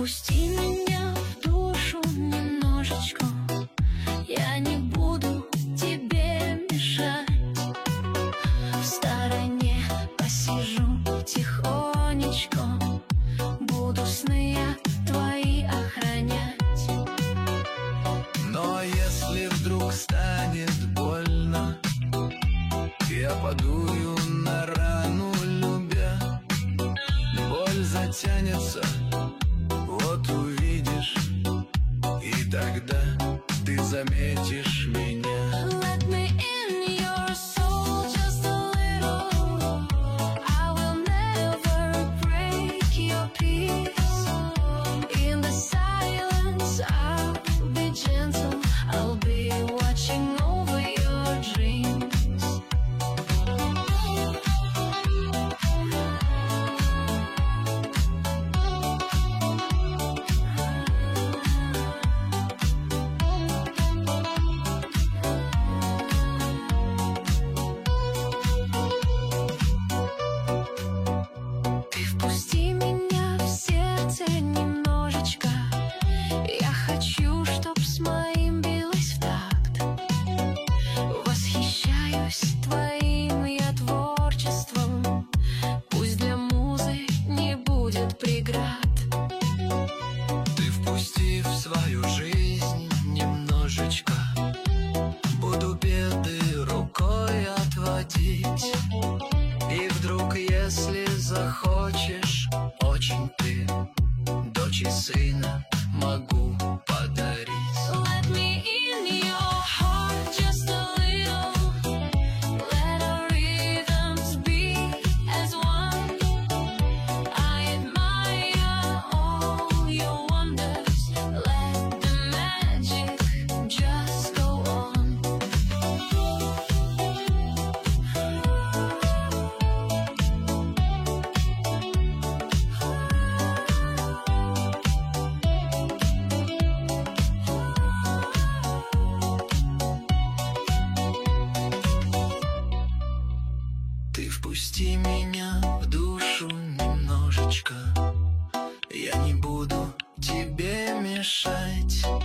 Впусти меня в душу немножечко, я не буду тебе мешать. В стороне посижу тихонечко, буду сны я твои охранять. Но если вдруг станет больно, я подую на рану, любя. Боль затянется, вот увидишь, и тогда ты заметишь меня. Let me in your soul just a little, I will never break your peace. In the silence I'll be gentle, I'll be watching over your dreams. Ты впусти меня в сердце немножечко, я хочу, чтоб с моим билось в такт. Восхищаюсь твоим я творчеством, пусть для музы не будет преград. Ты впусти в свою жизнь немножечко, буду беды рукой отводить. И вдруг, если захочешь очень, ты дочь и сына могу подарить. Let me in your heart just a little, let our rhythms be as one. I admire all your wonders, let the magic just go on. Ты впусти меня в душу немножечко, я не буду тебе мешать.